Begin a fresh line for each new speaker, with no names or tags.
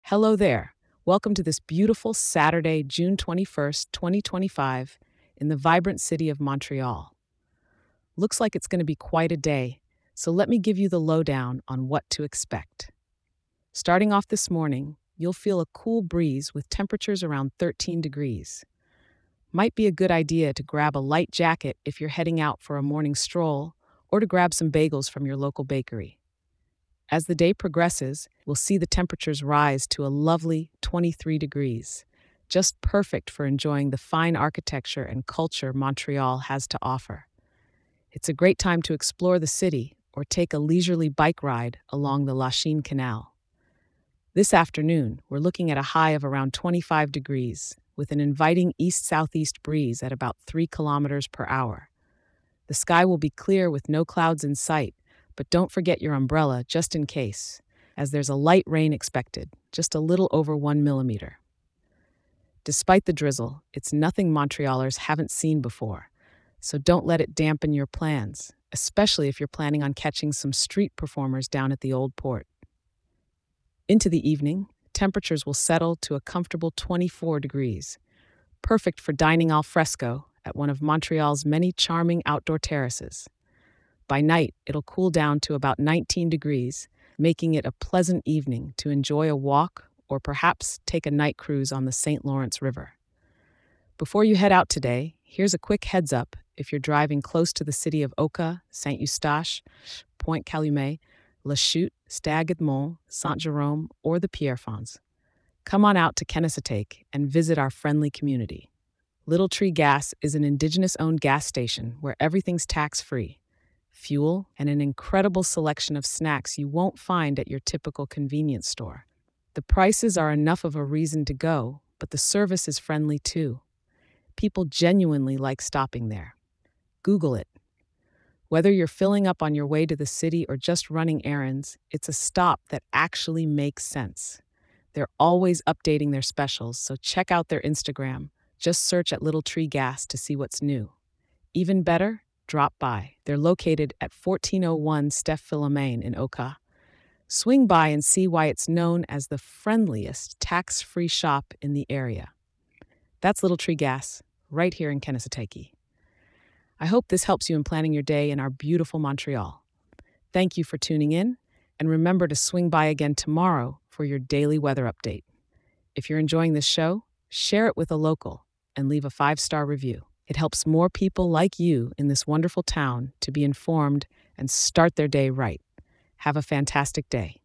Hello there. Welcome to this beautiful Saturday, June 21st, 2025, in the vibrant city of Montreal. Looks like it's going to be quite a day, so let me give you the lowdown on what to expect. Starting off this morning, you'll feel a cool breeze with temperatures around 13 degrees. Might be a good idea to grab a light jacket if you're heading out for a morning stroll, or to grab some bagels from your local bakery. As the day progresses, we'll see the temperatures rise to a lovely 23 degrees, just perfect for enjoying the fine architecture and culture Montreal has to offer. It's a great time to explore the city or take a leisurely bike ride along the Lachine Canal. This afternoon, we're looking at a high of around 25 degrees, with an inviting east-southeast breeze at about 3 kilometers per hour. The sky will be clear with no clouds in sight, but don't forget your umbrella just in case, as there's a light rain expected, just a little over 1 millimeter. Despite the drizzle, it's nothing Montrealers haven't seen before, so don't let it dampen your plans, especially if you're planning on catching some street performers down at the Old Port. Into the evening, temperatures will settle to a comfortable 24 degrees, perfect for dining al fresco at one of Montreal's many charming outdoor terraces. By night, it'll cool down to about 19 degrees, making it a pleasant evening to enjoy a walk or perhaps take a night cruise on the St. Lawrence River. Before you head out today, here's a quick heads up if you're driving close to the city of Oka, Saint Eustache, Point Calumet, La Chute, Stade-Edmond, Saint-Jérôme, or the Pierrefonds. Come on out to Kennesatake and visit our friendly community. Little Tree Gas is an Indigenous-owned gas station where everything's tax-free. Fuel, and an incredible selection of snacks you won't find at your typical convenience store. The prices are enough of a reason to go, but the service is friendly too. People genuinely like stopping there. Google it. Whether you're filling up on your way to the city or just running errands, it's a stop that actually makes sense. They're always updating their specials, so check out their Instagram. Just search at Little Tree Gas to see what's new. Even better, drop by. They're located at 1401 Steph Philomene in Oka. Swing by and see why it's known as the friendliest tax-free shop in the area. That's Little Tree Gas, right here in Kennesatake. I hope this helps you in planning your day in our beautiful Montreal. Thank you for tuning in, and remember to swing by again tomorrow for your daily weather update. If you're enjoying this show, share it with a local and leave a 5-star review. It helps more people like you in this wonderful town to be informed and start their day right. Have a fantastic day.